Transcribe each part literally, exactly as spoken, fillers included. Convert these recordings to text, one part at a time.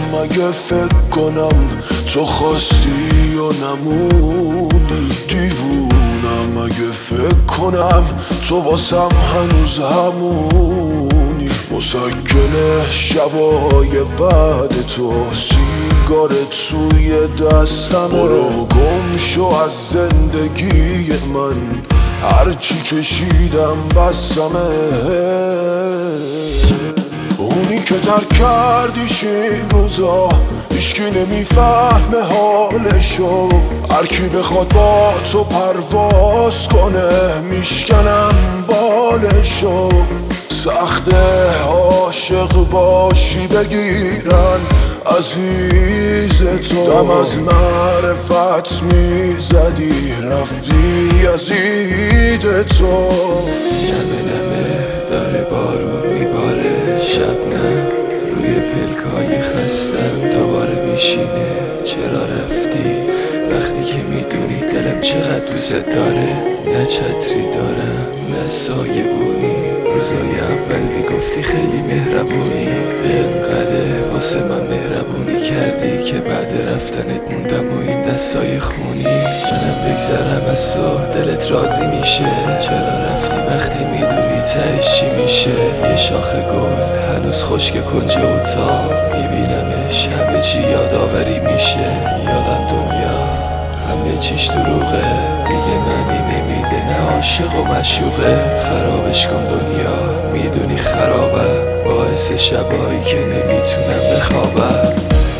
اگه فکر کنم تو خواستی و نمونی، دیوونم اگه فکر کنم تو واسم هنوز همونی. مسکن شبای بعد تو سیگارت توی دستمه، برو گم شو از زندگی من، هرچی کشیدم بسمه. اونی که ترک کردیش این روزا هیچکی نمیفهمه حالشو، هرکی بخواد با تو پرواز کنه میشکنم بالشو. سخته عاشق باشی بگیرن عزیز تو، دم از معرفت میزدی رفتی از اید تو. نمه نمه داره بارون میباره، شبنم روی پلکای خستم دوباره میشینه. چرا رفتی وقتی که میدونی دلم چقدر دوست داره؟ نه چتری دارم نه سایه بونی، روزای اول میگفتی خیلی مهربونی، اینقدر واسه من مهربونی کردی که بعد رفتنت موندم و این دستای خونی. منم بگذرم از تو دلت راضی میشه، چرا رفتی وقتی میدونی تهش چی میشه؟ یه شاخه گل هنوز خشک کنج اتاق میبینمش، همه چی یادآوری میشه. یادم دنیا همه چیش دروغه، دیگه معنی نمیده نه عاشق و مشوقه. خرابش کن دنیا میدونی خرابه، باعث شبایی که نمیتونم بخوابم.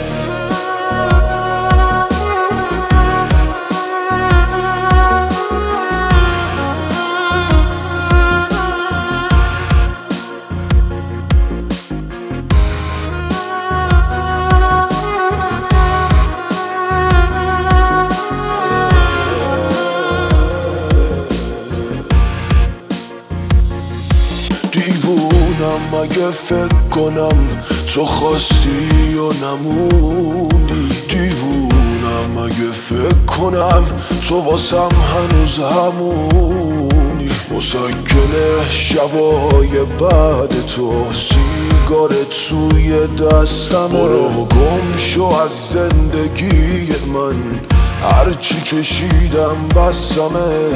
دیوونم اگه فکر کنم تو خواستی و نمونی، دیوونم اگه فکر کنم تو واسم هنوز همونی. مسکن شبای بعد تو سیگارت توی دستمه، برو گم شو از زندگی من، هرچی کشیدم بسمه.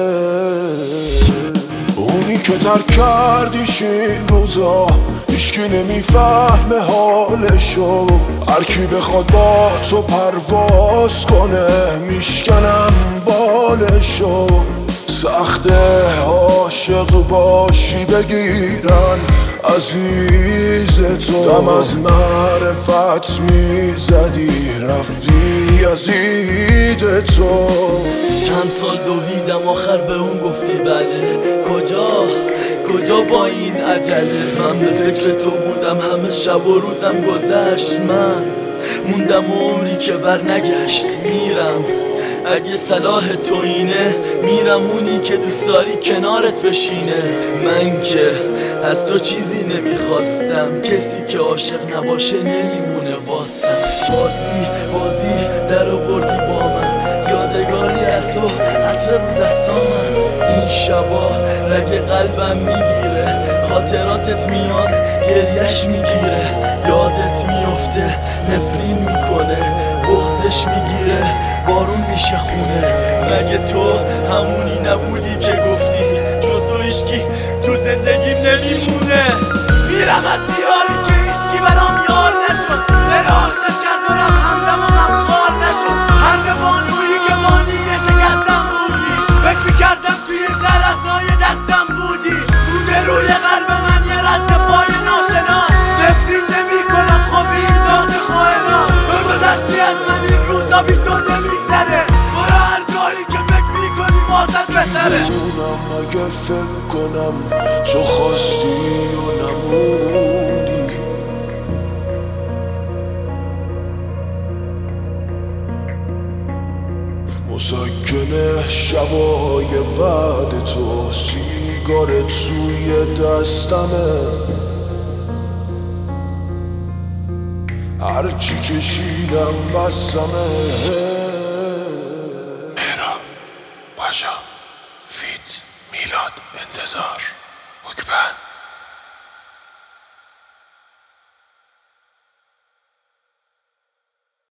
اونی که ترک کردیش این روزا هیچکی نمیفهمه حالشو، هرکی بخواد با تو پرواز کنه میشکنم بالشو. سخته عاشق باشی بگیرن عزیز تو، دم از معرفت میزدی رفتی از اید تو. چند سال دویدم آخر به اون گفتی بله، کجا کجا با این عجله؟ من به فکر تو بودم همه شب و روزم گذشت، من موندم عمری که بر نگشت. میرم اگه صلاح تو اینه، میرم اونی که دوست داری کنارت بشینه. من که از تو چیزی نمیخواستم، کسی که عاشق نباشه نمیمونه واسم. بازی بازی در آوردی با من، یادگاری از تو عطر رو دستامن. این شبا رگ قلبم میگیره، خاطراتت میان گریش میگیره. یادت میفته نفرین میکنه، بغزش میگیره بارون میشه خونه. مگه تو همونی نبودی که گفتی جز تو هیچکی تو زندگیم نمیمونه؟ میرم از دیاری که هیچکی برام یار نشد، دل عاشق کرد و رم همدم و غمخوار نشد. حرف بانویی که بانی شکستم بودی، فکر میکردم توی شهر اسرای دستم بودی. بوده روی قلب من یه رد پای ناشنا، نفرین نمی کنم خب این داد خواهنا. گذشتی از من این روزا بی تو نمیگذره، برو هر جایی که فکر میکنی واسط بهتره. دیوونم اگه فکر کنم تو خواستی و نمونی، مسکن شبای بعد تو سیگارت توی دستمه، هرچی کشیدم بسمه. مهراب پاشا فیت میلاد انتظار حکمن.